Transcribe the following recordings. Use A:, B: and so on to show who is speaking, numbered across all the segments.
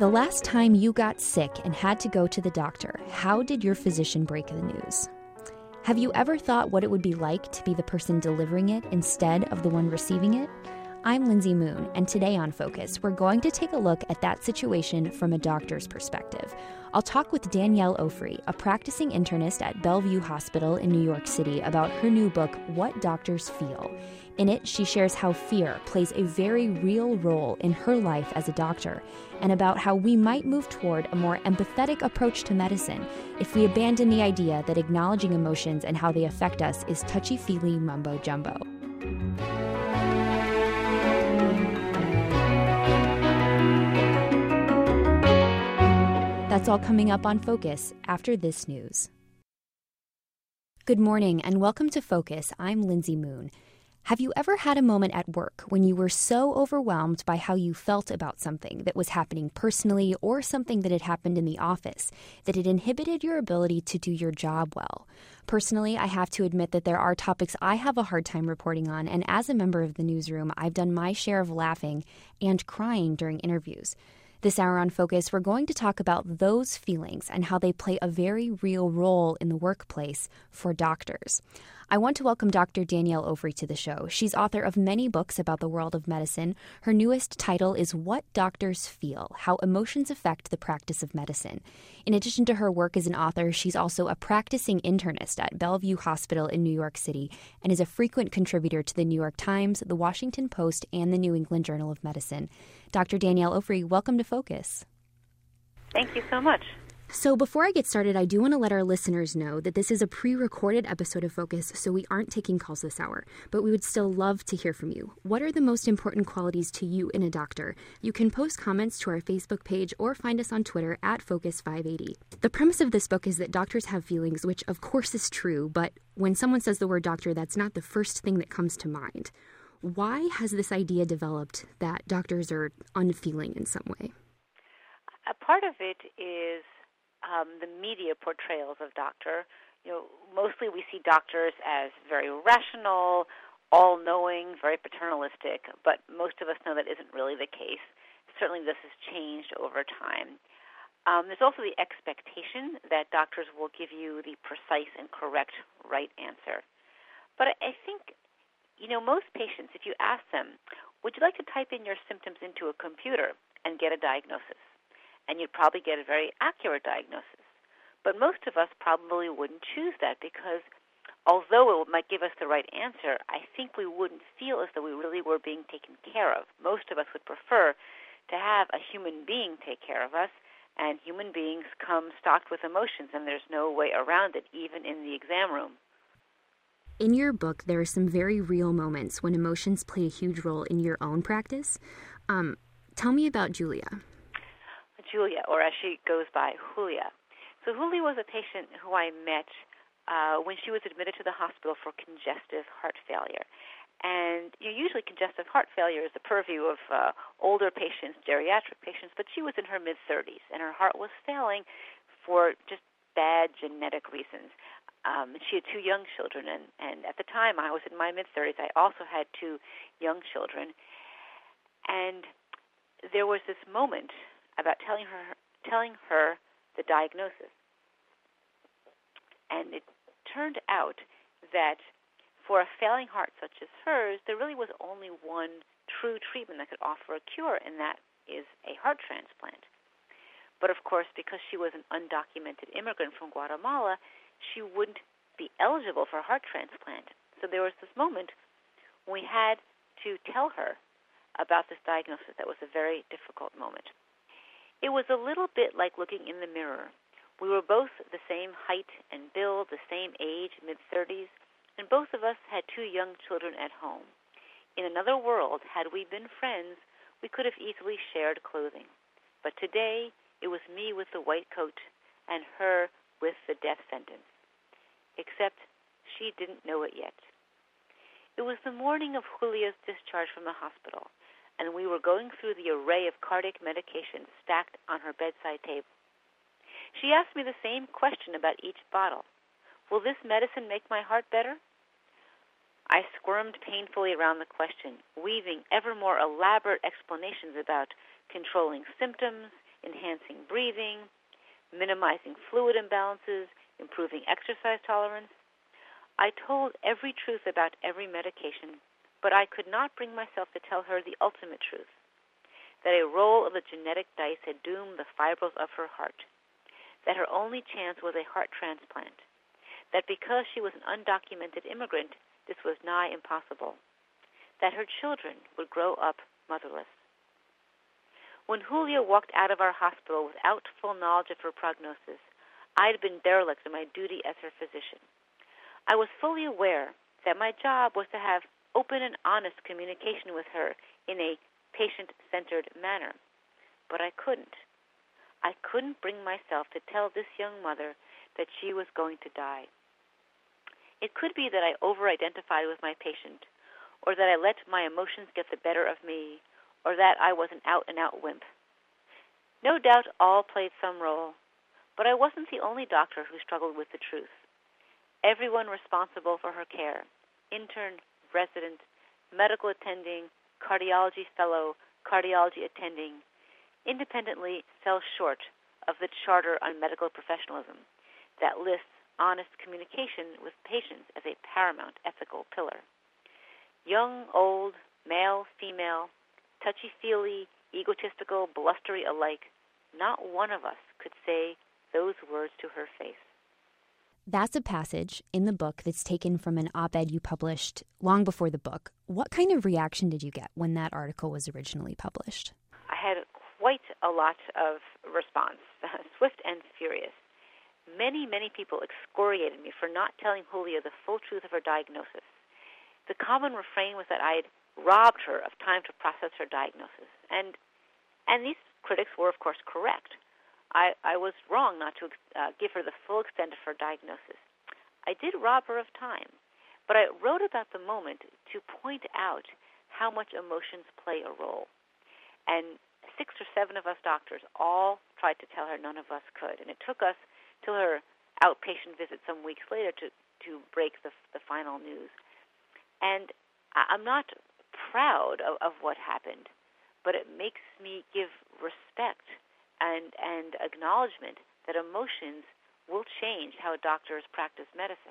A: The last time you got sick and had to go to the doctor, how did your physician break the news? Have you ever thought what it would be like to be the person delivering it instead of the one receiving it? I'm Lindsay Moon, and today on Focus, we're going to take a look at that situation from a doctor's perspective. I'll talk with Danielle Ofri, a practicing internist at Bellevue Hospital in New York City, about her new book, What Doctors Feel. In it, she shares how fear plays a very real role in her life as a doctor, and about how we might move toward a more empathetic approach to medicine if we abandon the idea that acknowledging emotions and how they affect us is touchy-feely mumbo-jumbo. That's all coming up on Focus after this news. Good morning and welcome to Focus. I'm Lindsay Moon. Have you ever had a moment at work when you were so overwhelmed by how you felt about something that was happening personally or something that had happened in the office that it inhibited your ability to do your job well? Personally, I have to admit that there are topics I have a hard time reporting on, and as a member of the newsroom, I've done my share of laughing and crying during interviews. This hour on Focus, we're going to talk about those feelings and how they play a very real role in the workplace for doctors. I want to welcome Dr. Danielle Ofri to the show. She's author of many books about the world of medicine. Her newest title is What Doctors Feel: How Emotions Affect the Practice of Medicine. In addition to her work as an author, she's also a practicing internist at Bellevue Hospital in New York City and is a frequent contributor to the New York Times, the Washington Post, and the New England Journal of Medicine. Dr. Danielle Ofri, welcome to Focus.
B: Thank you so much.
A: So before I get started, I do want to let our listeners know that this is a pre-recorded episode of Focus, so we aren't taking calls this hour, but we would still love to hear from you. What are the most important qualities to you in a doctor? You can post comments to our Facebook page or find us on Twitter at Focus580. The premise of this book is that doctors have feelings, which of course is true, but when someone says the word doctor, that's not the first thing that comes to mind. Why has this idea developed that doctors are unfeeling in some way?
B: A part of it is the media portrayals of doctor. Mostly we see doctors as very rational, all-knowing, very paternalistic, but most of us know that isn't really the case. Certainly this has changed over time. There's also the expectation that doctors will give you the precise and correct right answer. But I think, most patients, if you ask them, would you like to type in your symptoms into a computer and get a diagnosis? And you'd probably get a very accurate diagnosis. But most of us probably wouldn't choose that because although it might give us the right answer, I think we wouldn't feel as though we really were being taken care of. Most of us would prefer to have a human being take care of us, and human beings come stocked with emotions, and there's no way around it, even in the exam room.
A: In your book, there are some very real moments when emotions play a huge role in your own practice. Tell me about Julia,
B: or as she goes by, Julia. So Julia was a patient who I met when she was admitted to the hospital for congestive heart failure. And usually congestive heart failure is the purview of older patients, geriatric patients, but she was in her mid-30s, and her heart was failing for just bad genetic reasons. She had two young children, and at the time I was in my mid-30s. I also had two young children. And there was this moment about telling her the diagnosis. And it turned out that for a failing heart such as hers, there really was only one true treatment that could offer a cure, and that is a heart transplant. But of course, because she was an undocumented immigrant from Guatemala, she wouldn't be eligible for a heart transplant. So there was this moment when we had to tell her about this diagnosis. That was a very difficult moment. It was a little bit like looking in the mirror. We were both the same height and build, the same age, mid-30s, and both of us had two young children at home. In another world, had we been friends, we could have easily shared clothing. But today, it was me with the white coat and her with the death sentence. Except she didn't know it yet. It was the morning of Julia's discharge from the hospital, and we were going through the array of cardiac medications stacked on her bedside table. She asked me the same question about each bottle. Will this medicine make my heart better? I squirmed painfully around the question, weaving ever more elaborate explanations about controlling symptoms, enhancing breathing, minimizing fluid imbalances, improving exercise tolerance. I told every truth about every medication, but I could not bring myself to tell her the ultimate truth, that a roll of the genetic dice had doomed the fibrils of her heart, that her only chance was a heart transplant, that because she was an undocumented immigrant, this was nigh impossible, that her children would grow up motherless. When Julia walked out of our hospital without full knowledge of her prognosis, I had been derelict in my duty as her physician. I was fully aware that my job was to have open and honest communication with her in a patient-centered manner, but I couldn't. I couldn't bring myself to tell this young mother that she was going to die. It could be that I over-identified with my patient, or that I let my emotions get the better of me, or that I was an out-and-out wimp. No doubt all played some role, but I wasn't the only doctor who struggled with the truth. Everyone responsible for her care, intern, resident, medical attending, cardiology fellow, cardiology attending, independently fell short of the Charter on Medical Professionalism that lists honest communication with patients as a paramount ethical pillar. Young, old, male, female, touchy-feely, egotistical, blustery alike, not one of us could say those words to her face.
A: That's a passage in the book that's taken from an op-ed you published long before the book. What kind of reaction did you get when that article was originally published?
B: I had quite a lot of response, swift and furious. Many, many people excoriated me for not telling Julia the full truth of her diagnosis. The common refrain was that I had robbed her of time to process her diagnosis. And these critics were, of course, correct. I was wrong not to give her the full extent of her diagnosis. I did rob her of time, but I wrote about the moment to point out how much emotions play a role. And 6 or 7 of us doctors all tried to tell her, none of us could. And it took us till her outpatient visit some weeks later to break the final news. And I'm not proud of what happened, but it makes me give respect and acknowledgement that emotions will change how doctors practice medicine.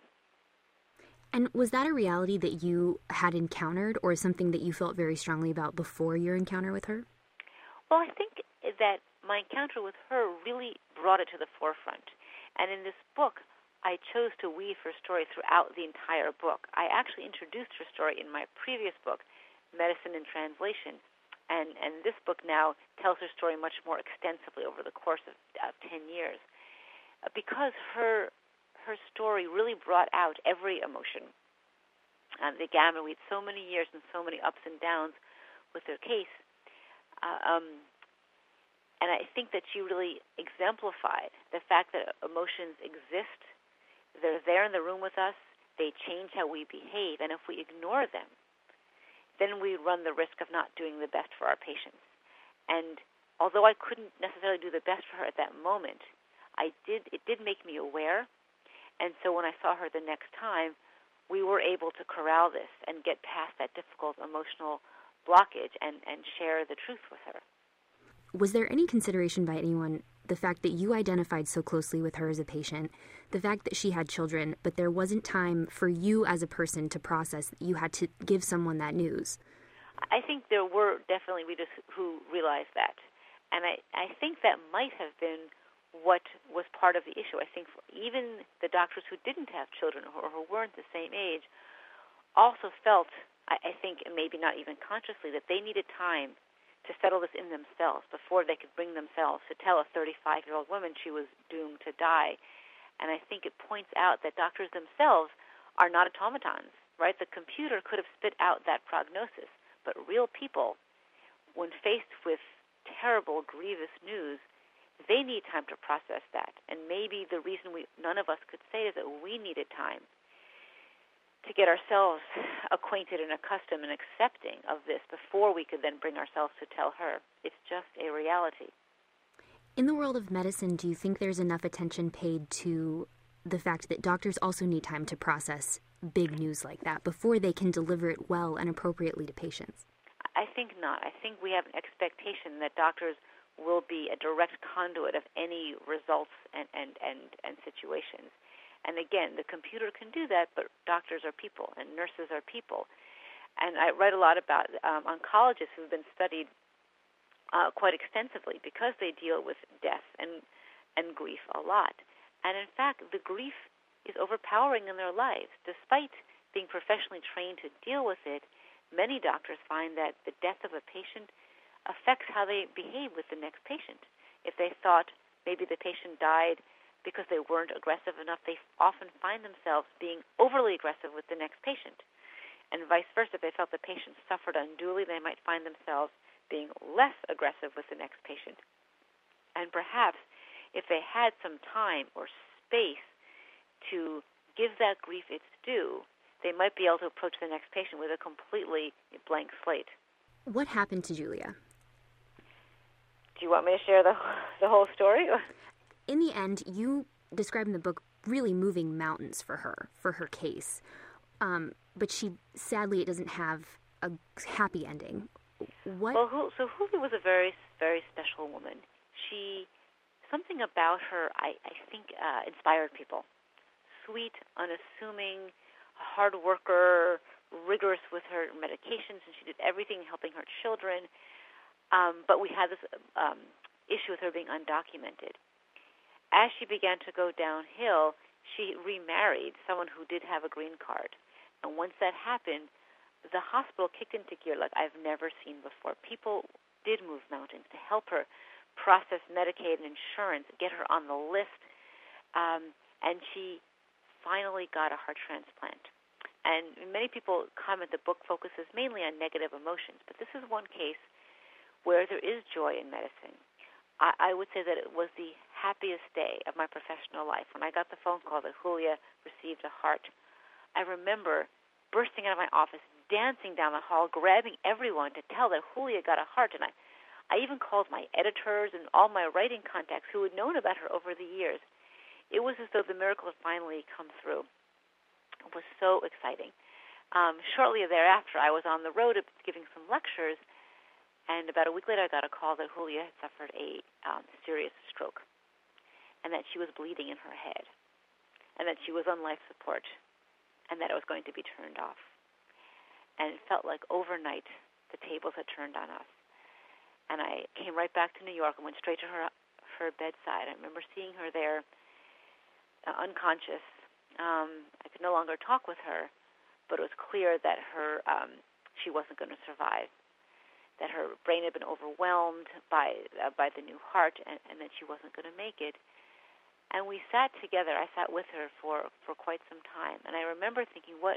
A: And was that a reality that you had encountered, or something that you felt very strongly about before your encounter with her?
B: Well, I think that my encounter with her really brought it to the forefront. And in this book, I chose to weave her story throughout the entire book. I actually introduced her story in my previous book, Medicine in Translation, and this book now tells her story much more extensively over the course of 10 years. Because her story really brought out every emotion. The gamut, we had so many years and so many ups and downs with her case. And I think that she really exemplified the fact that emotions exist. They're there in the room with us. They change how we behave. And if we ignore them, then we run the risk of not doing the best for our patients. And although I couldn't necessarily do the best for her at that moment, it did make me aware. And so when I saw her the next time, we were able to corral this and get past that difficult emotional blockage and share the truth with her.
A: Was there any consideration by anyone the fact that you identified so closely with her as a patient, the fact that she had children, but there wasn't time for you as a person to process that you had to give someone that news?
B: I think there were definitely readers who realized that. And I think that might have been what was part of the issue. I think even the doctors who didn't have children or who weren't the same age also felt, I think, maybe not even consciously, that they needed time to settle this in themselves before they could bring themselves to tell a 35-year-old woman she was doomed to die. And I think it points out that doctors themselves are not automatons, right? The computer could have spit out that prognosis, but real people, when faced with terrible, grievous news, they need time to process that. And maybe the reason none of us could say is that we needed time to get ourselves acquainted and accustomed and accepting of this before we could then bring ourselves to tell her. It's just a reality.
A: In the world of medicine, do you think there's enough attention paid to the fact that doctors also need time to process big news like that before they can deliver it well and appropriately to patients?
B: I think not. I think we have an expectation that doctors will be a direct conduit of any results and situations. And again, the computer can do that, but doctors are people and nurses are people. And I write a lot about oncologists who've been studied quite extensively because they deal with death and grief a lot. And in fact, the grief is overpowering in their lives. Despite being professionally trained to deal with it, many doctors find that the death of a patient affects how they behave with the next patient. If they thought maybe the patient died because they weren't aggressive enough, they often find themselves being overly aggressive with the next patient. And vice versa, if they felt the patient suffered unduly, they might find themselves being less aggressive with the next patient. And perhaps if they had some time or space to give that grief its due, they might be able to approach the next patient with a completely blank slate.
A: What happened to Julia?
B: Do you want me to share the whole story?
A: In the end, you describe in the book really moving mountains for her case. But sadly, it doesn't have a happy ending.
B: Well, Julia was a very, very special woman. Something about her, I think, inspired people. Sweet, unassuming, a hard worker, rigorous with her medications, and she did everything helping her children. But we had this issue with her being undocumented. As she began to go downhill, she remarried someone who did have a green card. And once that happened, the hospital kicked into gear like I've never seen before. People did move mountains to help her process Medicaid and insurance, get her on the list, and she finally got a heart transplant. And many people comment the book focuses mainly on negative emotions, but this is one case where there is joy in medicine. I would say that it was the happiest day of my professional life when I got the phone call that Julia received a heart. I remember bursting out of my office, dancing down the hall, grabbing everyone to tell that Julia got a heart. And I even called my editors and all my writing contacts who had known about her over the years. It was as though the miracle had finally come through. It was so exciting. Shortly thereafter, I was on the road giving some lectures, and about a week later, I got a call that Julia had suffered a serious stroke, and that she was bleeding in her head, and that she was on life support, and that it was going to be turned off. And it felt like overnight the tables had turned on us. And I came right back to New York and went straight to her bedside. I remember seeing her there, unconscious. I could no longer talk with her, but it was clear that she wasn't going to survive, that her brain had been overwhelmed by the new heart, and that she wasn't going to make it. And we sat together. I sat with her for quite some time. And I remember thinking, what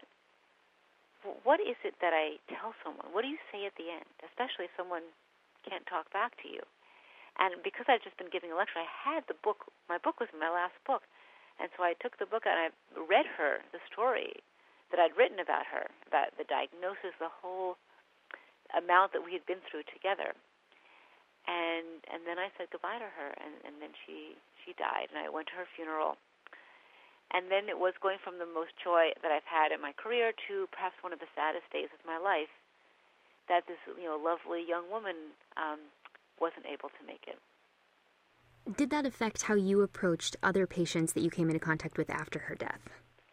B: is it that I tell someone? What do you say at the end, especially if someone can't talk back to you? And because I'd just been giving a lecture, I had the book. My book was my last book. And so I took the book and I read her the story that I'd written about her, about the diagnosis, the whole amount that we had been through together. And then I said goodbye to her, and then she died, and I went to her funeral. And then it was going from the most joy that I've had in my career to perhaps one of the saddest days of my life, that this lovely young woman wasn't able to make it.
A: Did that affect how you approached other patients that you came into contact with after her death?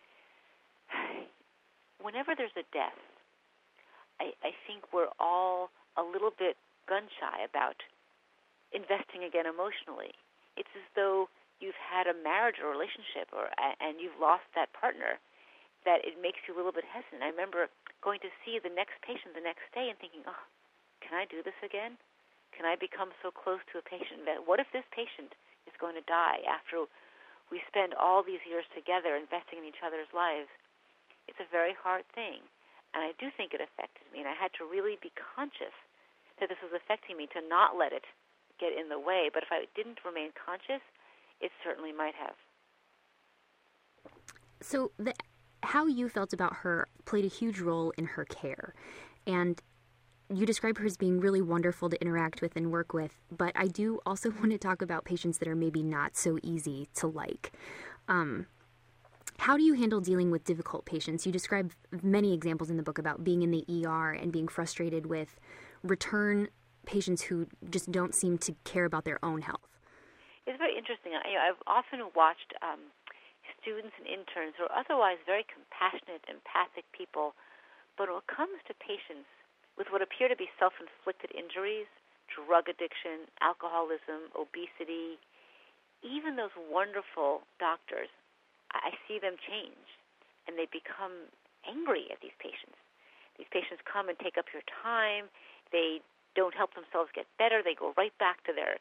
B: Whenever there's a death, I think we're all a little bit gun-shy about investing again emotionally. It's as though you've had a marriage or relationship and you've lost that partner, that it makes you a little bit hesitant. I remember going to see the next patient the next day and thinking, can I do this again? Can I become so close to a patient that what if this patient is going to die after we spend all these years together investing in each other's lives? It's a very hard thing. And I do think it affected me, and I had to really be conscious that this was affecting me, to not let it get in the way. But if I didn't remain conscious, it certainly might have.
A: So how you felt about her played a huge role in her care. And you describe her as being really wonderful to interact with and work with. But I do also want to talk about patients that are maybe not so easy to like. How do you handle dealing with difficult patients? You describe many examples in the book about being in the ER and being frustrated with return patients who just don't seem to care about their own health?
B: It's very interesting. I've often watched students and interns who are otherwise very compassionate, empathic people, but when it comes to patients with what appear to be self-inflicted injuries, drug addiction, alcoholism, obesity, even those wonderful doctors, I see them change, and they become angry at these patients. These patients come and take up your time. They don't help themselves get better. They go right back to their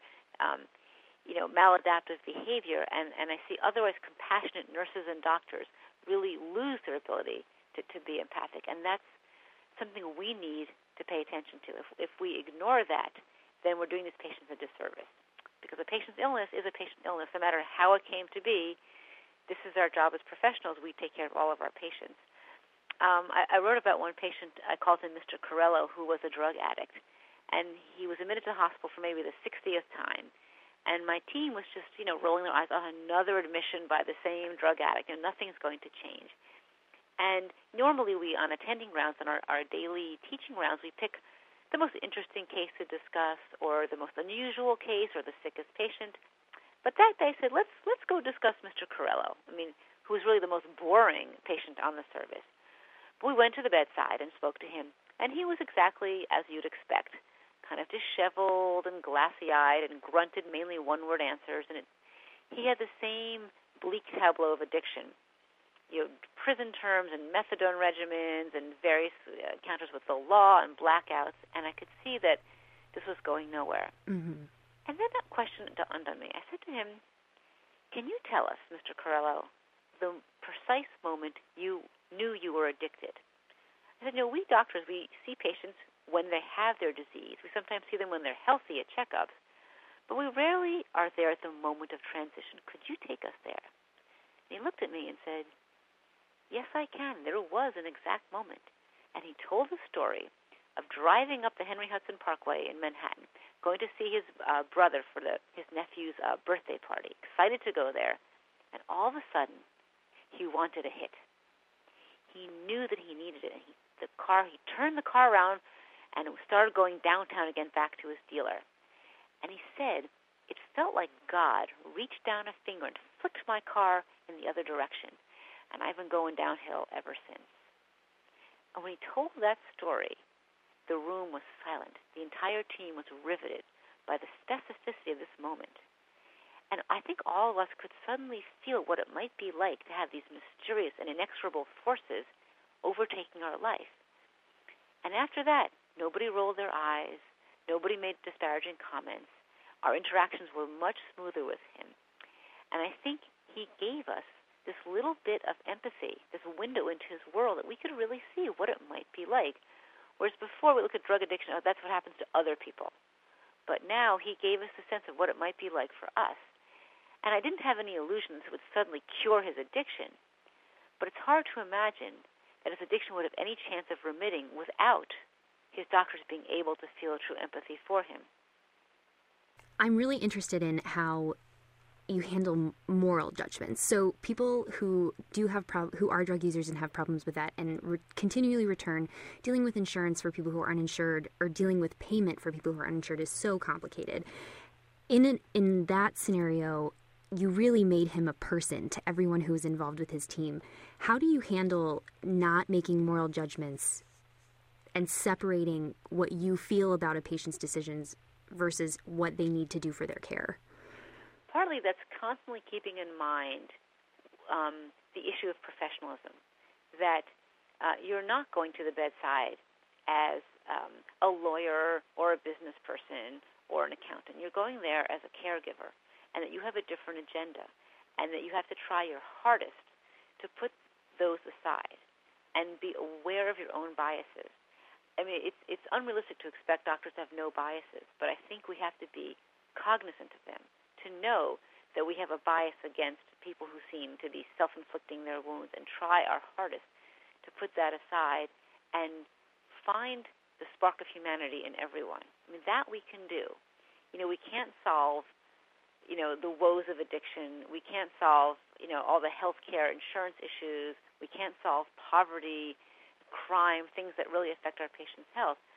B: maladaptive behavior, and I see otherwise compassionate nurses and doctors really lose their ability to be empathic, and that's something we need to pay attention to. If we ignore that, then we're doing these patients a disservice, because a patient's illness is a patient illness, no matter how it came to be. This is our job as professionals. We take care of all of our patients. I wrote about one patient. I called him Mr. Corello, who was a drug addict, and he was admitted to the hospital for maybe the 60th time. And my team was just, rolling their eyes on another admission by the same drug addict, and nothing's going to change. And normally we, on attending rounds, on our daily teaching rounds, we pick the most interesting case to discuss, or the most unusual case, or the sickest patient. But that day I said, let's go discuss Mr. Corello, who was really the most boring patient on the service. But we went to the bedside and spoke to him, and he was exactly as you'd expect, kind of disheveled and glassy-eyed and grunted mainly one-word answers. And he had the same bleak tableau of addiction, prison terms and methadone regimens and various encounters with the law and blackouts. And I could see that this was going nowhere. Mm-hmm. And then that question dawned on me. I said to him, can you tell us, Mr. Corello, the precise moment you knew you were addicted? I said, we doctors, we see patients when they have their disease. We sometimes see them when they're healthy at checkups, but we rarely are there at the moment of transition. Could you take us there? And he looked at me and said, yes, I can. There was an exact moment. And he told the story of driving up the Henry Hudson Parkway in Manhattan, going to see his brother for his nephew's birthday party, excited to go there, and all of a sudden, he wanted a hit. He knew that he needed it. He turned the car around, and it started going downtown again back to his dealer. And he said, it felt like God reached down a finger and flicked my car in the other direction, and I've been going downhill ever since. And when he told that story, the room was silent. The entire team was riveted by the specificity of this moment. And I think all of us could suddenly feel what it might be like to have these mysterious and inexorable forces overtaking our life. And after that, nobody rolled their eyes. Nobody made disparaging comments. Our interactions were much smoother with him. And I think he gave us this little bit of empathy, this window into his world that we could really see what it might be like. Whereas before we look at drug addiction, that's what happens to other people. But now he gave us a sense of what it might be like for us. And I didn't have any illusions it would suddenly cure his addiction. But it's hard to imagine that his addiction would have any chance of remitting without his doctors being able to feel true empathy for him.
A: I'm really interested in how you handle moral judgments. So people who who are drug users and have problems with that and continually return, dealing with insurance for people who are uninsured or dealing with payment for people who are uninsured is so complicated. In that scenario, you really made him a person to everyone who was involved with his team. How do you handle not making moral judgments and separating what you feel about a patient's decisions versus what they need to do for their care?
B: Partly that's constantly keeping in mind the issue of professionalism, that you're not going to the bedside as a lawyer or a business person or an accountant. You're going there as a caregiver, and that you have a different agenda, and that you have to try your hardest to put those aside and be aware of your own biases. I mean, it's unrealistic to expect doctors to have no biases, but I think we have to be cognizant of them, to know that we have a bias against people who seem to be self-inflicting their wounds, and try our hardest to put that aside and find the spark of humanity in everyone. I mean, that we can do. We can't solve, the woes of addiction. We can't solve, all the healthcare insurance issues. We can't solve poverty, crime, things that really affect our patients' health.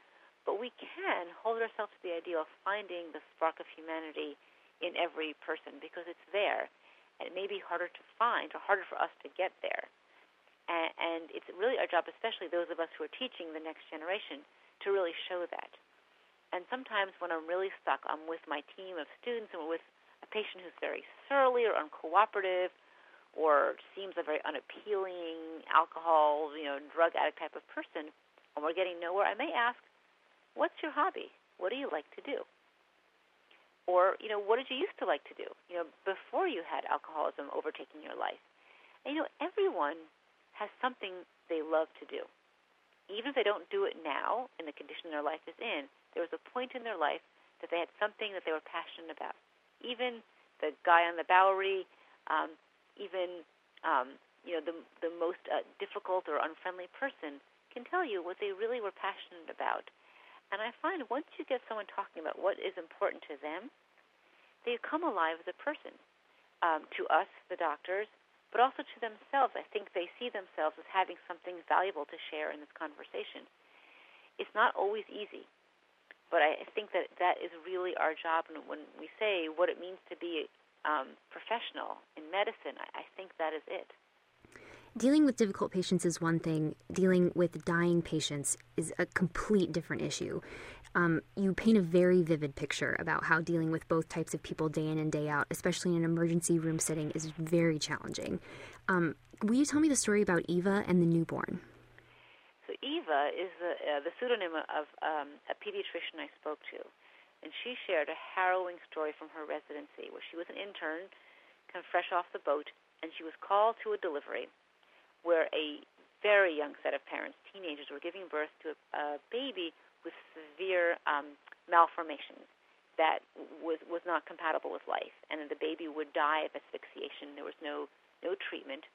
B: but we can hold ourselves to the ideal of finding the spark of humanity in every person because it's there. And it may be harder to find or harder for us to get there. And it's really our job, especially those of us who are teaching the next generation, to really show that. And sometimes when I'm really stuck, I'm with my team of students and we're with a patient who's very surly or uncooperative or seems a very unappealing alcohol, drug addict type of person, and we're getting nowhere, I may ask, what's your hobby? What do you like to do? Or, what did you used to like to do, before you had alcoholism overtaking your life? And, everyone has something they love to do. Even if they don't do it now in the condition their life is in, there was a point in their life that they had something that they were passionate about. Even the guy on the Bowery, the most difficult or unfriendly person can tell you what they really were passionate about. And I find once you get someone talking about what is important to them, they come alive as a person. To us, the doctors, but also to themselves. I think they see themselves as having something valuable to share in this conversation. It's not always easy, but I think that is really our job. And when we say what it means to be professional in medicine, I think that is it.
A: Dealing with difficult patients is one thing. Dealing with dying patients is a complete different issue. You paint a very vivid picture about how dealing with both types of people day in and day out, especially in an emergency room setting, is very challenging. Will you tell me the story about Eva and the newborn?
B: So Eva is the pseudonym of a pediatrician I spoke to, and she shared a harrowing story from her residency where she was an intern, kind of fresh off the boat, and she was called to a delivery where a very young set of parents, teenagers, were giving birth to a baby with severe malformations that was not compatible with life, and the baby would die of asphyxiation. There was no treatment.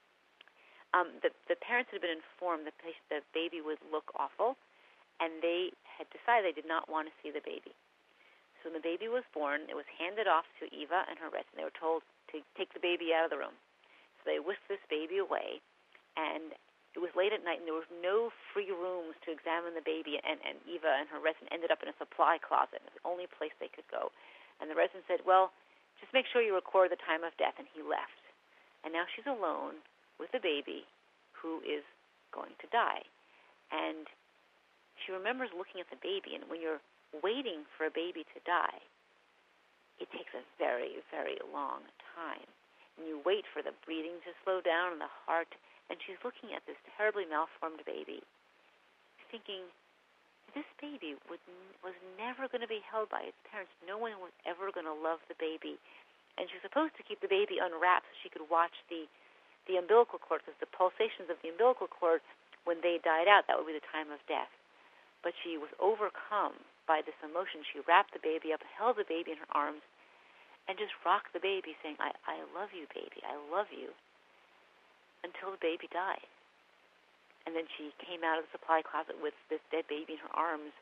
B: The parents had been informed that the baby would look awful, and they had decided they did not want to see the baby. So when the baby was born, it was handed off to Eva and her resident. They were told to take the baby out of the room. So they whisked this baby away, and it was late at night, and there was no free rooms to examine the baby, and Eva and her resident ended up in a supply closet. It was the only place they could go. And the resident said, well, just make sure you record the time of death, and he left. And now she's alone with a baby who is going to die. And she remembers looking at the baby, and when you're waiting for a baby to die, it takes a very, very long time. And you wait for the breathing to slow down and the heart, and she's looking at this terribly malformed baby, thinking, this baby was never going to be held by its parents. No one was ever going to love the baby. And she was supposed to keep the baby unwrapped so she could watch the umbilical cord, because the pulsations of the umbilical cord, when they died out, that would be the time of death. But she was overcome by this emotion. She wrapped the baby up, held the baby in her arms, and just rocked the baby, saying, I love you, baby, I love you, until the baby died. And then she came out of the supply closet with this dead baby in her arms,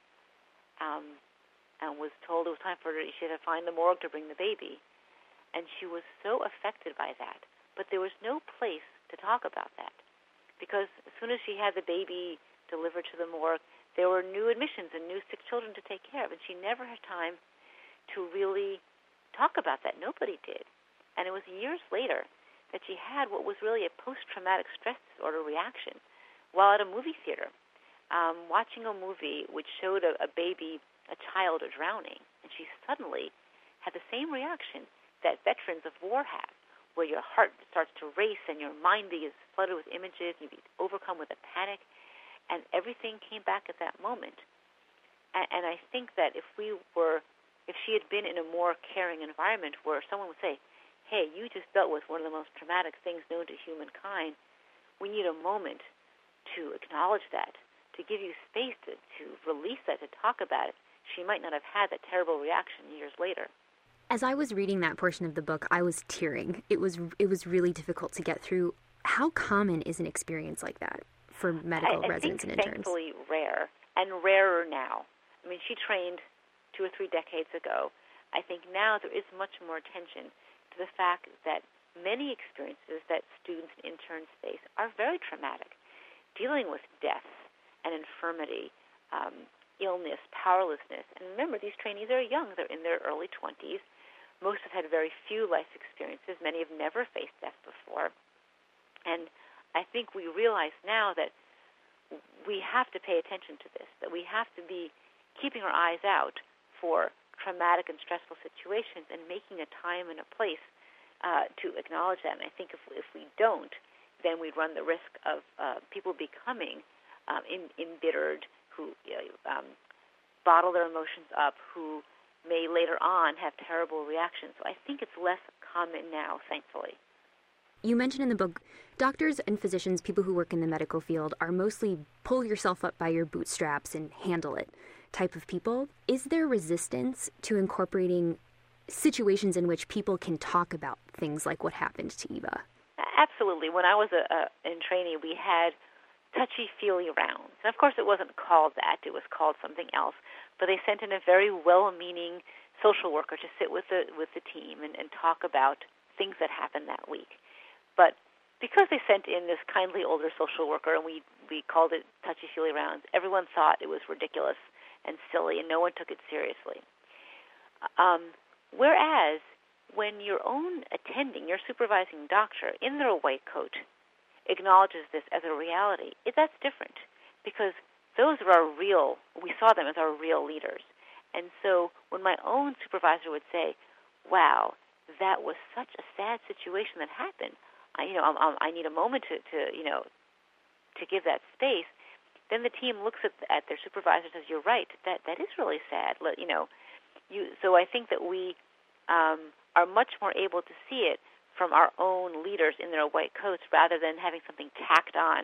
B: and was told it was time for her, she had to find the morgue to bring the baby. And she was so affected by that. But there was no place to talk about that, because as soon as she had the baby delivered to the morgue, there were new admissions and new sick children to take care of, and she never had time to really talk about that. Nobody did. And it was years later that she had what was really a post-traumatic stress disorder reaction while at a movie theater, watching a movie which showed a baby, a child, drowning. And she suddenly had the same reaction that veterans of war have, where your heart starts to race and your mind is flooded with images, and you be overcome with a panic, and everything came back at that moment. And I think that if she had been in a more caring environment where someone would say, hey, you just dealt with one of the most traumatic things known to humankind, we need a moment to acknowledge that, to give you space to release that, to talk about it, she might not have had that terrible reaction years later.
A: As I was reading that portion of the book, I was tearing. It was really difficult to get through. How common is an experience like that for medical residents and interns?
B: Thankfully rare, and rarer now. I mean, she trained 2 or 3 decades ago. I think now there is much more attention to the fact that many experiences that students and interns face are very traumatic. Dealing with death and infirmity, illness, powerlessness. And remember, these trainees are young. They're in their early 20s. Most have had very few life experiences. Many have never faced death before. And I think we realize now that we have to pay attention to this, that we have to be keeping our eyes out for traumatic and stressful situations and making a time and a place to acknowledge that. And I think if we don't, then we run the risk of people becoming embittered, who bottle their emotions up, who may later on have terrible reactions. So I think it's less common now, thankfully.
A: You mentioned in the book, doctors and physicians, people who work in the medical field, are mostly pull yourself up by your bootstraps and handle it type of people. Is there resistance to incorporating situations in which people can talk about things like what happened to Eva?
B: Absolutely. When I was in training, we had touchy-feely rounds. And of course, it wasn't called that. It was called something else. But they sent in a very well-meaning social worker to sit with the team and talk about things that happened that week. But because they sent in this kindly older social worker, and we called it touchy-feely rounds, everyone thought it was ridiculous and silly, and no one took it seriously. Whereas when your own attending, your supervising doctor in their white coat acknowledges this as a reality, that's different, because those are our real, we saw them as our real leaders. And so when my own supervisor would say, wow, that was such a sad situation that happened, I need a moment to give that space, then the team looks at their supervisor and says, you're right, that is really sad. So I think that we are much more able to see it from our own leaders in their white coats rather than having something tacked on.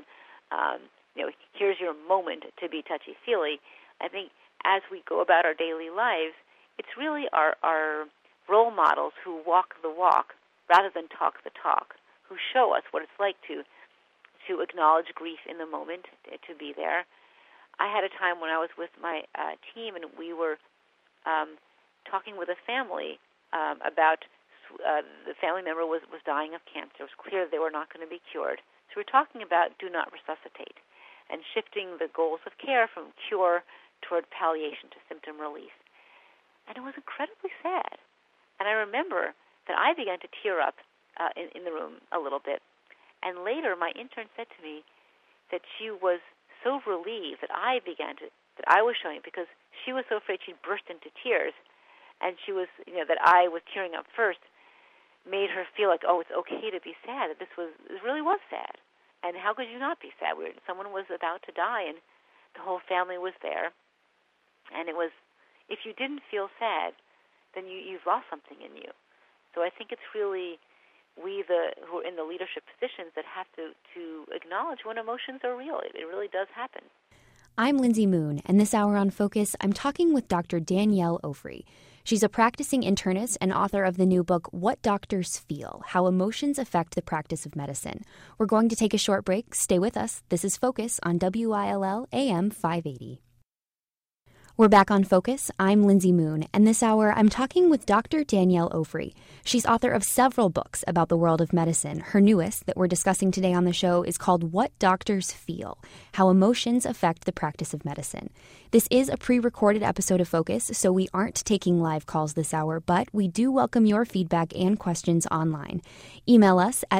B: Here's your moment to be touchy-feely. I think as we go about our daily lives, it's really our role models who walk the walk rather than talk the talk, who show us what it's like to acknowledge grief in the moment, to be there. I had a time when I was with my team, and we were talking with a family about the family member was dying of cancer. It was clear they were not going to be cured. So we're talking about do not resuscitate and shifting the goals of care from cure toward palliation to symptom relief. And it was incredibly sad. And I remember that I began to tear up in the room a little bit. And later my intern said to me that she was so relieved that I was showing it, because she was so afraid she'd burst into tears. And she was, that I was tearing up first, made her feel like, oh, it's okay to be sad, that this really was sad. And how could you not be sad? Someone was about to die, and the whole family was there. And it was, if you didn't feel sad, then you've lost something in you. So I think it's really we who are in the leadership positions that have to acknowledge when emotions are real. It really does happen.
A: I'm Lindsay Moon, and this hour on Focus, I'm talking with Dr. Danielle Ofri. She's a practicing internist and author of the new book, What Doctors Feel, How Emotions Affect the Practice of Medicine. We're going to take a short break. Stay with us. This is Focus on WILL AM 580. We're back on Focus. I'm Lindsay Moon, and this hour I'm talking with Dr. Danielle Ofri. She's author of several books about the world of medicine. Her newest that we're discussing today on the show is called What Doctors Feel, How Emotions Affect the Practice of Medicine. This is a pre-recorded episode of Focus, so we aren't taking live calls this hour, but we do welcome your feedback and questions online. Email us at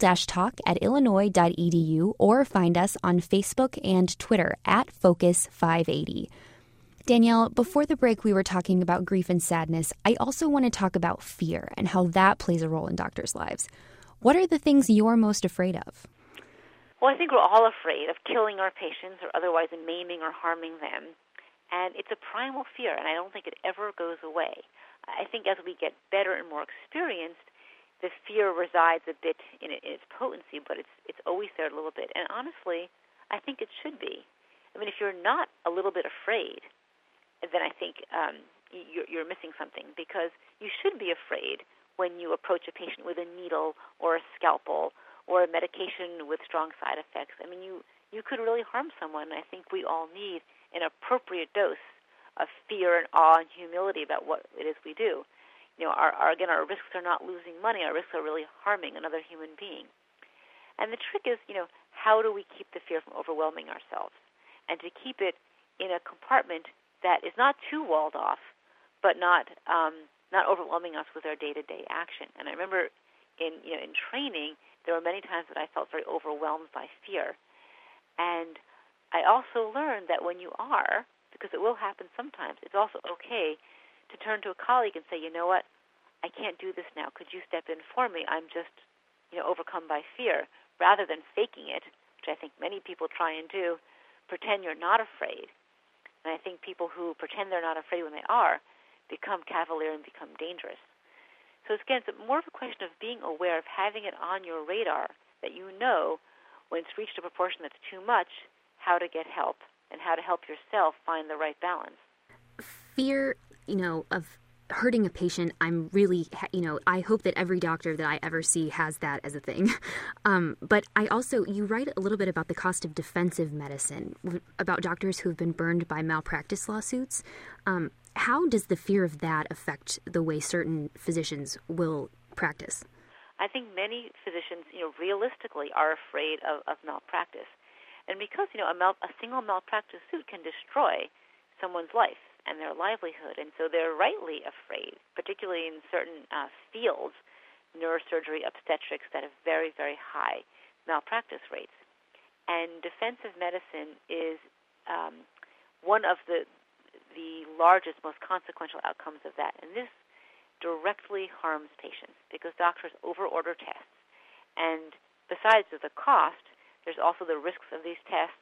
A: will-talk@illinois.edu or find us on Facebook and Twitter at Focus580. Danielle, before the break, we were talking about grief and sadness. I also want to talk about fear and how that plays a role in doctors' lives. What are the things you're most afraid of?
B: Well, I think we're all afraid of killing our patients or otherwise maiming or harming them. And it's a primal fear, and I don't think it ever goes away. I think as we get better and more experienced, the fear resides a bit in its potency, but it's always there a little bit. And honestly, I think it should be. I mean, if you're not a little bit afraid, then I think you're missing something, because you should be afraid when you approach a patient with a needle or a scalpel or a medication with strong side effects. I mean, you could really harm someone. I think we all need an appropriate dose of fear and awe and humility about what it is we do. Our risks are not losing money. Our risks are really harming another human being. And the trick is, how do we keep the fear from overwhelming ourselves? And to keep it in a compartment that is not too walled off, but not overwhelming us with our day-to-day action. And I remember in training, there were many times that I felt very overwhelmed by fear. And I also learned that when you are, because it will happen sometimes, it's also okay to turn to a colleague and say, you know what, I can't do this now. Could you step in for me? I'm just overcome by fear, rather than faking it, which I think many people try and do, pretend you're not afraid. And I think people who pretend they're not afraid when they are become cavalier and become dangerous. So again, it's more of a question of being aware of having it on your radar that you know when it's reached a proportion that's too much, how to get help and how to help yourself find the right balance.
A: Fear, of hurting a patient, I'm really, I hope that every doctor that I ever see has that as a thing. But you write a little bit about the cost of defensive medicine, about doctors who have been burned by malpractice lawsuits. How does the fear of that affect the way certain physicians will practice?
B: I think many physicians, realistically are afraid of malpractice. And because, a single malpractice suit can destroy someone's life and their livelihood, and so they're rightly afraid, particularly in certain fields, neurosurgery, obstetrics, that have very, very high malpractice rates. And defensive medicine is one of the largest, most consequential outcomes of that. And this directly harms patients because doctors overorder tests. And besides the cost, there's also the risks of these tests,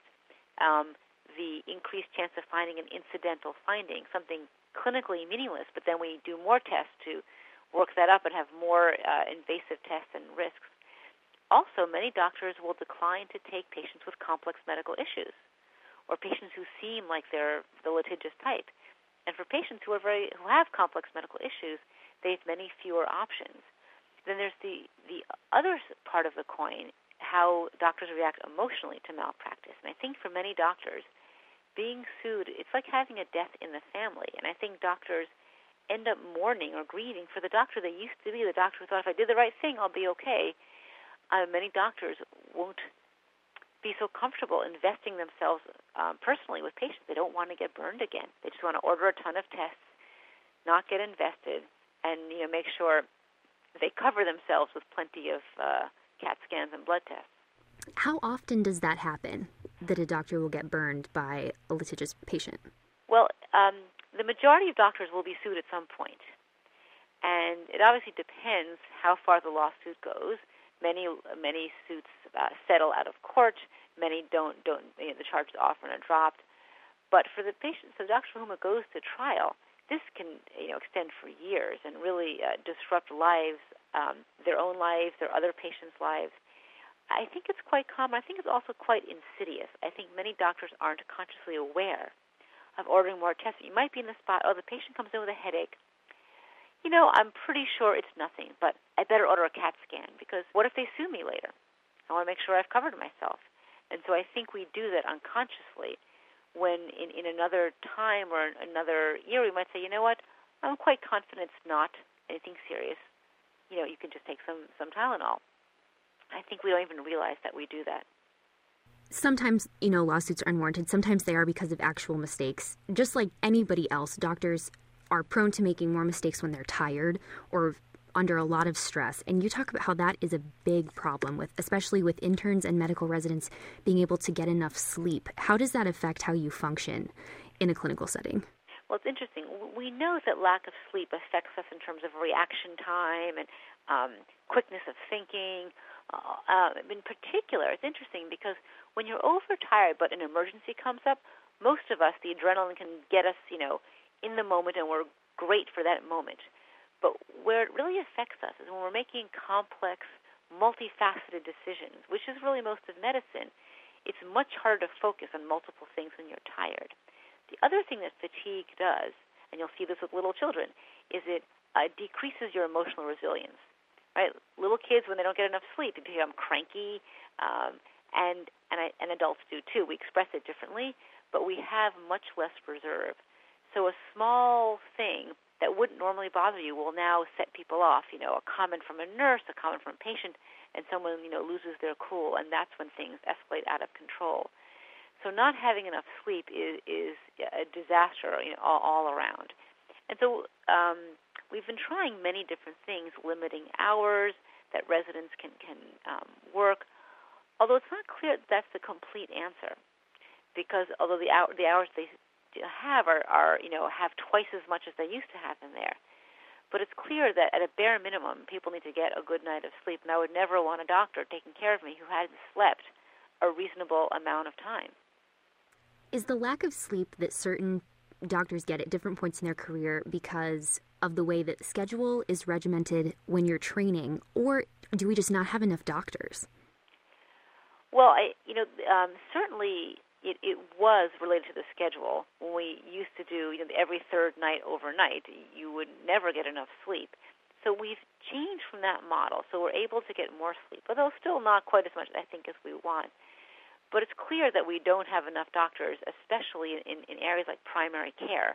B: the increased chance of finding an incidental finding, something clinically meaningless, but then we do more tests to work that up and have more invasive tests and risks. Also, many doctors will decline to take patients with complex medical issues or patients who seem like they're the litigious type. And for patients who have complex medical issues, they have many fewer options. Then there's the other part of the coin, how doctors react emotionally to malpractice. And I think for many doctors, being sued, it's like having a death in the family. And I think doctors end up mourning or grieving for the doctor they used to be, the doctor who thought, if I did the right thing, I'll be okay. Many doctors won't be so comfortable investing themselves personally with patients. They don't want to get burned again. They just want to order a ton of tests, not get invested, and make sure they cover themselves with plenty of CAT scans and blood tests.
A: How often does that happen, that a doctor will get burned by a litigious patient?
B: Well, the majority of doctors will be sued at some point. And it obviously depends how far the lawsuit goes. Many suits settle out of court. Many don't. The charges often are dropped. But for the patients, the doctor for whom it goes to trial, this can extend for years and really disrupt lives, their own lives, their other patients' lives. I think it's quite common. I think it's also quite insidious. I think many doctors aren't consciously aware of ordering more tests. You might be in the spot, the patient comes in with a headache. I'm pretty sure it's nothing, but I better order a CAT scan because what if they sue me later? I want to make sure I've covered myself. And so I think we do that unconsciously when in another time or another year we might say, you know what, I'm quite confident it's not anything serious. You can just take some Tylenol. I think we don't even realize that we do that.
A: Sometimes, lawsuits are unwarranted. Sometimes they are because of actual mistakes. Just like anybody else, doctors are prone to making more mistakes when they're tired or under a lot of stress. And you talk about how that is a big problem, especially with interns and medical residents being able to get enough sleep. How does that affect how you function in a clinical setting?
B: Well, it's interesting. We know that lack of sleep affects us in terms of reaction time and quickness of thinking. In particular, it's interesting because when you're overtired but an emergency comes up, most of us, the adrenaline can get us, in the moment, and we're great for that moment. But where it really affects us is when we're making complex, multifaceted decisions, which is really most of medicine. It's much harder to focus on multiple things when you're tired. The other thing that fatigue does, and you'll see this with little children, is it decreases your emotional resilience. Right? Little kids, when they don't get enough sleep, they become cranky, and adults do too. We express it differently, but we have much less reserve. So a small thing that wouldn't normally bother you will now set people off. A comment from a nurse, a comment from a patient, and someone loses their cool, and that's when things escalate out of control. So not having enough sleep is a disaster, all around. And so we've been trying many different things, limiting hours that residents can work, although it's not clear that's the complete answer, because although the hours they have are have twice as much as they used to have in there. But it's clear that at a bare minimum, people need to get a good night of sleep, and I would never want a doctor taking care of me who hadn't slept a reasonable amount of time.
A: Is the lack of sleep that certain doctors get at different points in their career because of the way that the schedule is regimented when you're training, or do we just not have enough doctors?
B: Well, certainly it was related to the schedule. When we used to do every third night overnight, you would never get enough sleep. So we've changed from that model. So we're able to get more sleep, although still not quite as much, I think, as we want. But it's clear that we don't have enough doctors, especially in areas like primary care.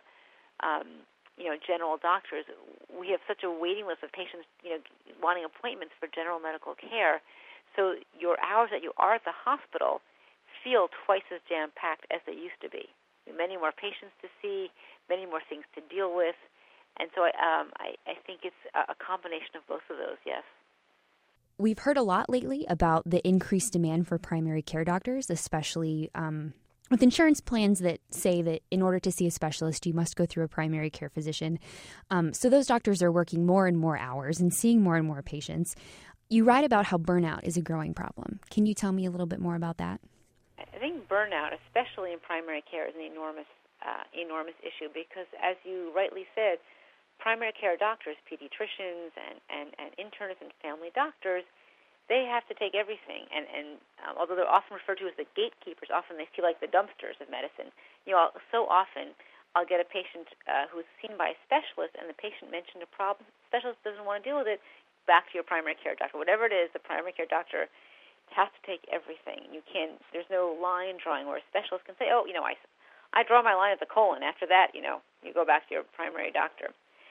B: General doctors, we have such a waiting list of patients, wanting appointments for general medical care. So your hours that you are at the hospital feel twice as jam-packed as they used to be. Many more patients to see, many more things to deal with. And so I think it's a combination of both of those, yes.
A: We've heard a lot lately about the increased demand for primary care doctors, especially with insurance plans that say that in order to see a specialist, you must go through a primary care physician. So those doctors are working more and more hours and seeing more and more patients. You write about how burnout is a growing problem. Can you tell me a little bit more about that?
B: I think burnout, especially in primary care, is an enormous issue because, as you rightly said, primary care doctors, pediatricians, and internists and family doctors, they have to take everything. And although they're often referred to as the gatekeepers, often they feel like the dumpsters of medicine. So often I'll get a patient who's seen by a specialist, and the patient mentioned a problem. The specialist doesn't want to deal with it. Back to your primary care doctor. Whatever it is, the primary care doctor has to take everything. There's no line drawing where a specialist can say, I draw my line at the colon. After that, you go back to your primary doctor,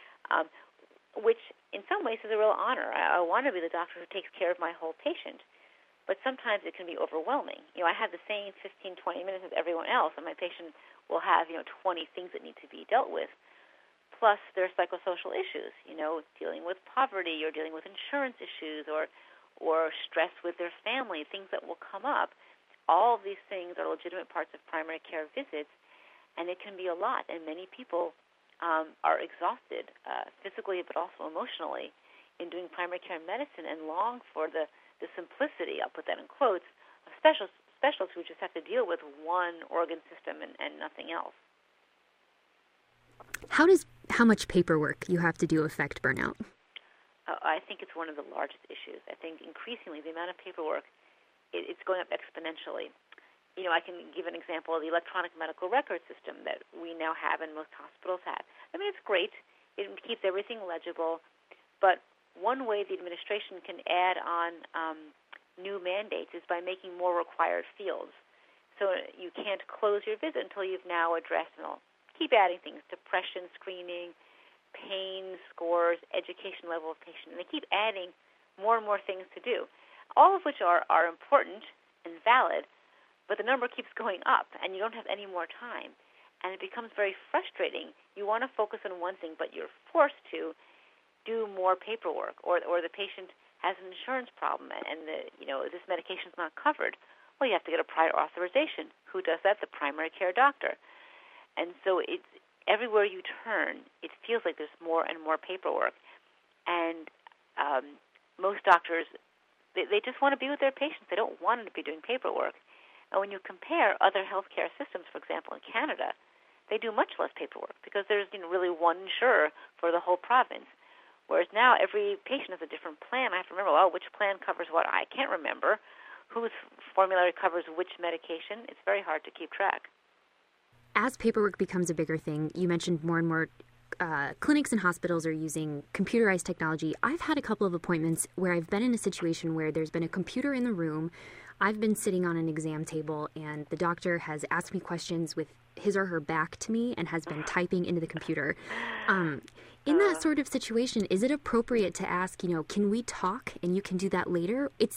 B: which in some ways is a real honor. I want to be the doctor who takes care of my whole patient, but sometimes it can be overwhelming. I have the same 15, 20 minutes as everyone else, and my patient will have, 20 things that need to be dealt with. Plus, there are psychosocial issues, dealing with poverty or dealing with insurance issues or stress with their family, things that will come up. All of these things are legitimate parts of primary care visits, and it can be a lot. And many people are exhausted physically but also emotionally in doing primary care medicine and long for the simplicity, I'll put that in quotes, of specialists who just have to deal with one organ system and nothing else.
A: How does how much paperwork you have to do affect burnout?
B: I think it's one of the largest issues. I think increasingly the amount of paperwork, it's going up exponentially. I can give an example of the electronic medical record system that we now have and most hospitals have. I mean, it's great. It keeps everything legible. But one way the administration can add on new mandates is by making more required fields. So you can't close your visit until you've now addressed, and I'll keep adding things, depression screening, pain scores, education level of patient, and they keep adding more and more things to do, all of which are important and valid, but the number keeps going up, and you don't have any more time, and it becomes very frustrating. You want to focus on one thing, but you're forced to do more paperwork, or the patient has an insurance problem, and this medication's not covered. Well, you have to get a prior authorization. Who does that? The primary care doctor. And so it's everywhere you turn, it feels like there's more and more paperwork. And most doctors, they just want to be with their patients. They don't want to be doing paperwork. And when you compare other healthcare systems, for example, in Canada, they do much less paperwork because there's really one insurer for the whole province. Whereas now every patient has a different plan. I have to remember, which plan covers what? I can't remember. Whose formulary covers which medication? It's very hard to keep track.
A: As paperwork becomes a bigger thing, you mentioned more and more clinics and hospitals are using computerized technology. I've had a couple of appointments where I've been in a situation where there's been a computer in the room. I've been sitting on an exam table, and the doctor has asked me questions with his or her back to me and has been typing into the computer. In that sort of situation, is it appropriate to ask, can we talk and you can do that later?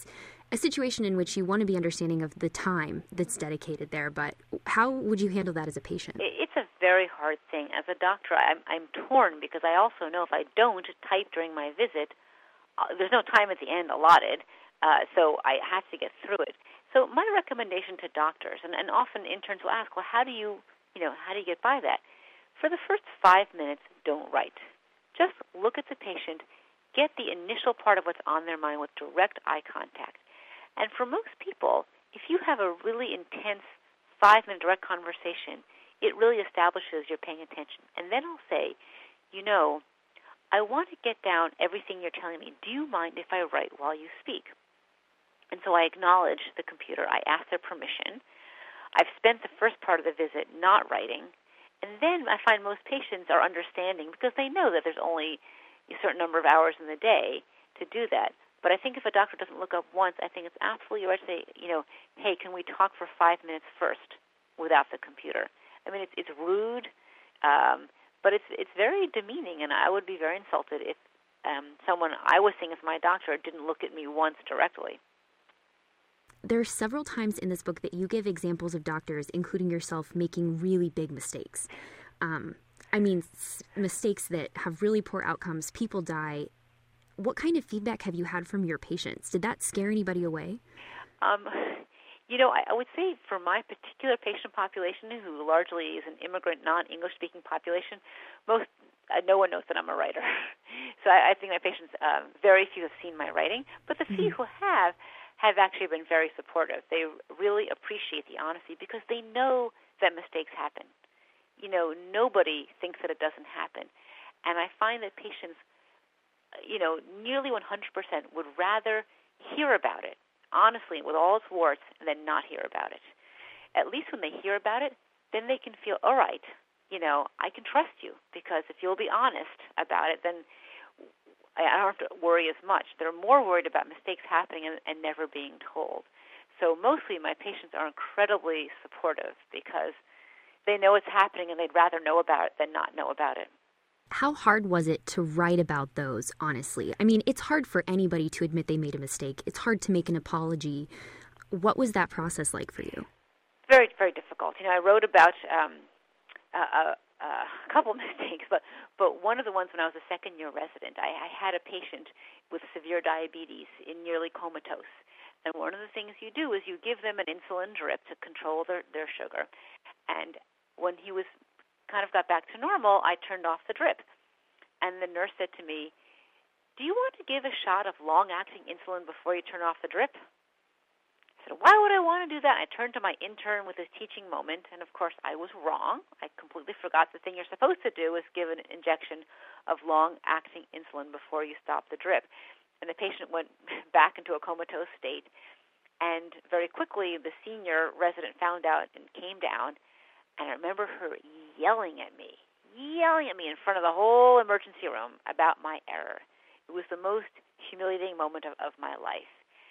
A: a situation in which you want to be understanding of the time that's dedicated there, but how would you handle that as a patient?
B: It's a very hard thing. As a doctor, I'm torn because I also know if I don't type during my visit, there's no time at the end allotted, so I have to get through it. So my recommendation to doctors, and often interns will ask, well, how do you get by that? For the first 5 minutes, don't write. Just look at the patient, get the initial part of what's on their mind with direct eye contact. And for most people, if you have a really intense 5-minute direct conversation, it really establishes you're paying attention. And then I'll say, I want to get down everything you're telling me. Do you mind if I write while you speak? And so I acknowledge the computer. I ask their permission. I've spent the first part of the visit not writing. And then I find most patients are understanding because they know that there's only a certain number of hours in the day to do that. But I think if a doctor doesn't look up once, I think it's absolutely right to say, hey, can we talk for 5 minutes first without the computer? I mean, it's rude, but it's very demeaning, and I would be very insulted if someone I was seeing as my doctor didn't look at me once directly.
A: There are several times in this book that you give examples of doctors, including yourself, making really big mistakes. Mistakes that have really poor outcomes. People die. What kind of feedback have you had from your patients? Did that scare anybody away?
B: I would say for my particular patient population, who largely is an immigrant, non-English speaking population, no one knows that I'm a writer. So I think my patients, very few have seen my writing, but the few who have actually been very supportive. They really appreciate the honesty because they know that mistakes happen. Nobody thinks that it doesn't happen. And I find that patients, nearly 100% would rather hear about it, honestly, with all its warts, than not hear about it. At least when they hear about it, then they can feel, all right, I can trust you, because if you'll be honest about it, then I don't have to worry as much. They're more worried about mistakes happening and never being told. So mostly my patients are incredibly supportive because they know it's happening and they'd rather know about it than not know about it.
A: How hard was it to write about those, honestly? I mean, it's hard for anybody to admit they made a mistake. It's hard to make an apology. What was that process like for you?
B: Very, very difficult. I wrote about a couple mistakes, but one of the ones when I was a second-year resident, I had a patient with severe diabetes in nearly comatose. And one of the things you do is you give them an insulin drip to control their sugar. And when he was kind of got back to normal, I turned off the drip. And the nurse said to me, do you want to give a shot of long-acting insulin before you turn off the drip? I said, why would I want to do that? I turned to my intern with his teaching moment, and of course I was wrong. I completely forgot the thing you're supposed to do is give an injection of long-acting insulin before you stop the drip. And the patient went back into a comatose state. And very quickly, the senior resident found out and came down. And I remember her yelling at me in front of the whole emergency room about my error. It was the most humiliating moment of my life.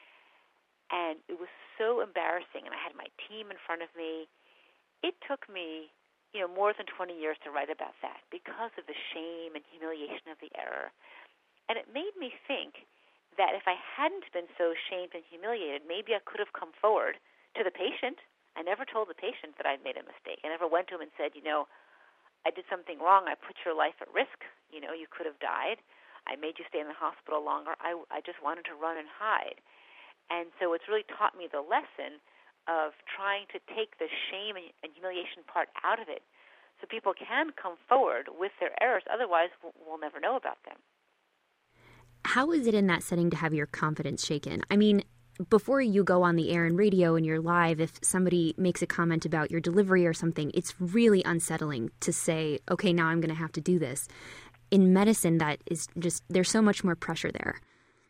B: And it was so embarrassing, and I had my team in front of me. It took me, more than 20 years to write about that because of the shame and humiliation of the error. And it made me think that if I hadn't been so shamed and humiliated, maybe I could have come forward to the patient. I never told the patient that I'd made a mistake. I never went to him and said, I did something wrong. I put your life at risk. You could have died. I made you stay in the hospital longer. I just wanted to run and hide. And so it's really taught me the lesson of trying to take the shame and humiliation part out of it so people can come forward with their errors. Otherwise, we'll never know about them.
A: How is it in that setting to have your confidence shaken? I mean, before you go on the air and radio and you're live, if somebody makes a comment about your delivery or something, it's really unsettling to say, okay, now I'm going to have to do this. In medicine, that is just, there's so much more pressure there.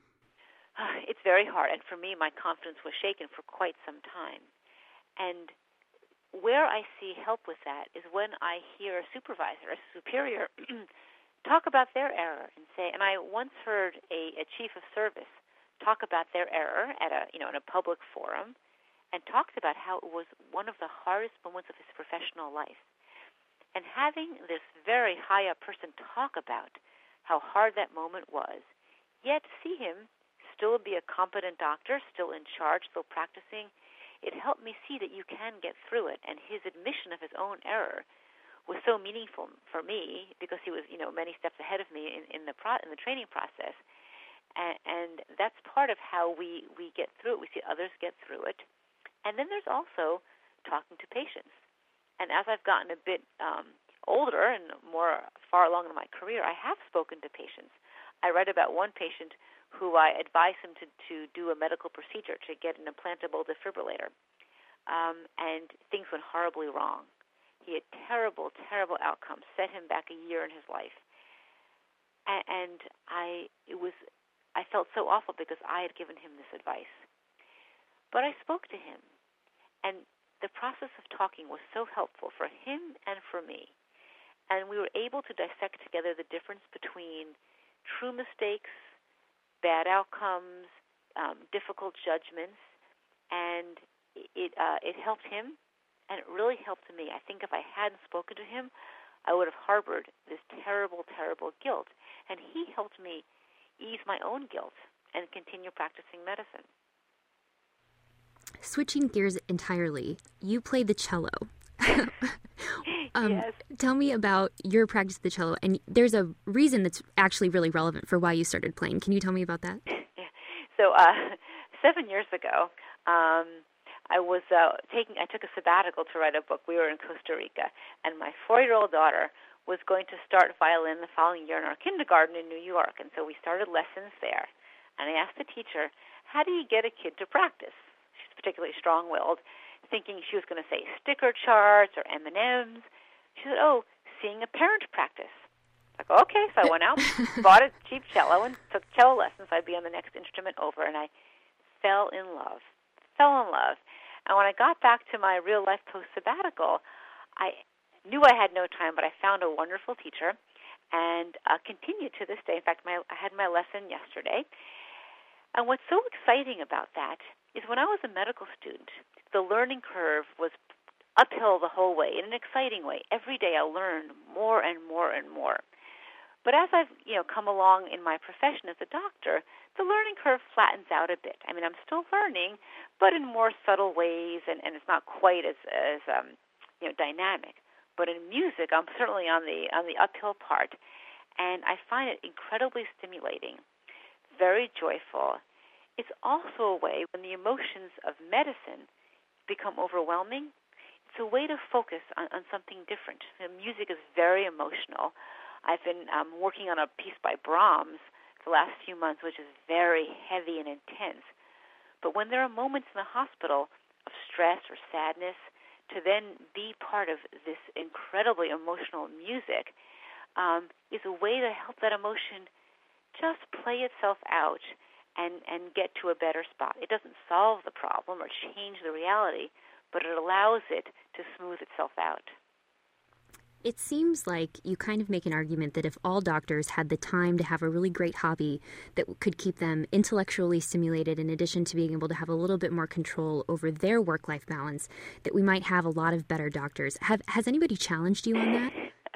B: It's very hard. And for me, my confidence was shaken for quite some time. And where I see help with that is when I hear a supervisor, a superior, talk about their error and say, and I once heard a chief of service talk about their error at in a public forum, and talked about how it was one of the hardest moments of his professional life. And having this very high-up person talk about how hard that moment was, yet see him still be a competent doctor, still in charge, still practicing. It helped me see that you can get through it. And his admission of his own error was so meaningful for me because he was, many steps ahead of me in the training process. And that's part of how we get through it. We see others get through it. And then there's also talking to patients. And as I've gotten a bit older and more far along in my career, I have spoken to patients. I read about one patient who I advised him to do a medical procedure to get an implantable defibrillator. And things went horribly wrong. He had terrible, terrible outcomes, set him back a year in his life. And I felt so awful because I had given him this advice. But I spoke to him, and the process of talking was so helpful for him and for me. And we were able to dissect together the difference between true mistakes, bad outcomes, difficult judgments, and it helped him, and it really helped me. I think if I hadn't spoken to him, I would have harbored this terrible, terrible guilt. And he helped me ease my own guilt and continue practicing medicine.
A: Switching gears entirely, you play the cello.
B: Yes.
A: Tell me about your practice of the cello. And there's a reason that's actually really relevant for why you started playing. Can you tell me about that?
B: Yeah. So 7 years ago, I took a sabbatical to write a book. We were in Costa Rica, and my 4-year-old daughter was going to start violin the following year in our kindergarten in New York. And so we started lessons there. And I asked the teacher, how do you get a kid to practice? She's particularly strong-willed, thinking she was going to say sticker charts or M&Ms. She said, seeing a parent practice. I go, okay. So I went out, bought a cheap cello, and took cello lessons. I'd be on the next instrument over, and I fell in love. And when I got back to my real-life post-sabbatical, I knew I had no time, but I found a wonderful teacher and continued to this day. In fact, I had my lesson yesterday. And what's so exciting about that is when I was a medical student, the learning curve was uphill the whole way in an exciting way. Every day I learned more and more and more. But as I've come along in my profession as a doctor, the learning curve flattens out a bit. I mean, I'm still learning, but in more subtle ways, and it's not quite as dynamic. But in music, I'm certainly on the uphill part, and I find it incredibly stimulating, very joyful. It's also a way when the emotions of medicine become overwhelming. It's a way to focus on something different. The music is very emotional. I've been working on a piece by Brahms the last few months, which is very heavy and intense. But when there are moments in the hospital of stress or sadness, to then be part of this incredibly emotional music is a way to help that emotion just play itself out and get to a better spot. It doesn't solve the problem or change the reality, but it allows it to smooth itself out.
A: It seems like you kind of make an argument that if all doctors had the time to have a really great hobby that could keep them intellectually stimulated in addition to being able to have a little bit more control over their work-life balance, that we might have a lot of better doctors. Has anybody challenged you on that?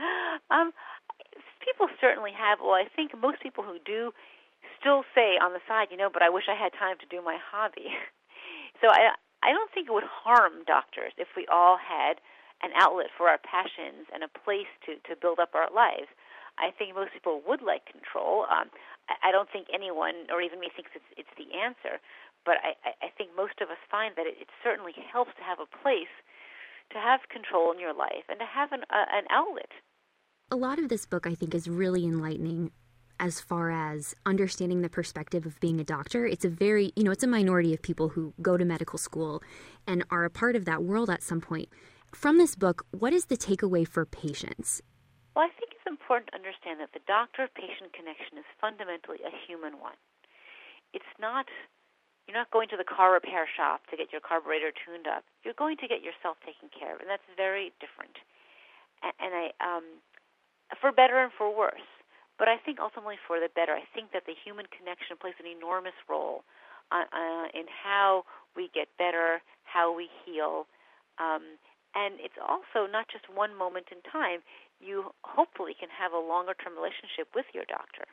B: People certainly have. Well, I think most people who do still say on the side, but I wish I had time to do my hobby. So I don't think it would harm doctors if we all had an outlet for our passions and a place to build up our lives. I think most people would like control. I don't think anyone, or even me, thinks it's the answer. But I think most of us find that it certainly helps to have a place to have control in your life and to have an outlet.
A: A lot of this book, I think, is really enlightening as far as understanding the perspective of being a doctor. It's it's a minority of people who go to medical school and are a part of that world at some point. From this book, what is the takeaway for patients?
B: Well, I think it's important to understand that the doctor-patient connection is fundamentally a human one. You're not going to the car repair shop to get your carburetor tuned up. You're going to get yourself taken care of, and that's very different. And for better and for worse. But I think ultimately for the better. I think that the human connection plays an enormous role in how we get better, how we heal. And it's also not just one moment in time. You hopefully can have a longer-term relationship with your doctor.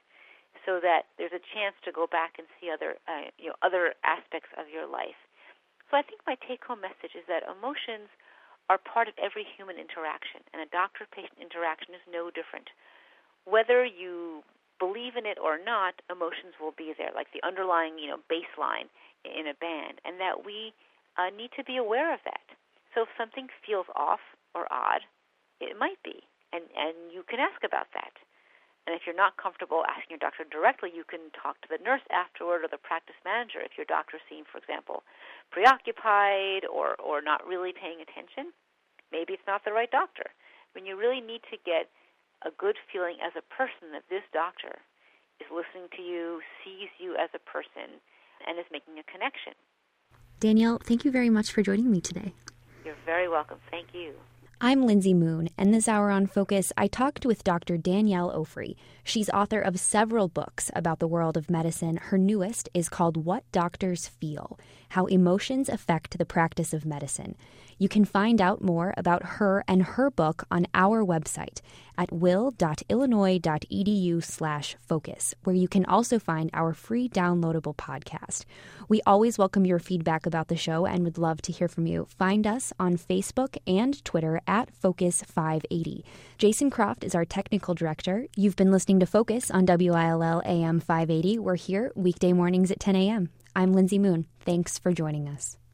B: so that there's a chance to go back and see other aspects of your life. So I think my take-home message is that emotions are part of every human interaction, and a doctor-patient interaction is no different. Whether you believe in it or not, emotions will be there, like the underlying, baseline in a band, and that we need to be aware of that. So if something feels off or odd, it might be, and you can ask about that. And if you're not comfortable asking your doctor directly, you can talk to the nurse afterward or the practice manager. If your doctor seems, for example, preoccupied or not really paying attention, maybe it's not the right doctor. You really need to get a good feeling as a person that this doctor is listening to you, sees you as a person, and is making a connection.
A: Danielle, thank you very much for joining me today.
B: You're very welcome. Thank you.
A: I'm Lindsay Moon, and this hour on Focus, I talked with Dr. Danielle Ofri. She's author of several books about the world of medicine. Her newest is called What Doctors Feel: How Emotions Affect the Practice of Medicine. You can find out more about her and her book on our website at will.illinois.edu/focus, where you can also find our free downloadable podcast. We always welcome your feedback about the show and would love to hear from you. Find us on Facebook and Twitter at Focus580. Jason Croft is our technical director. You've been listening to Focus on WILL AM 580. We're here weekday mornings at 10 a.m. I'm Lindsay Moon. Thanks for joining us.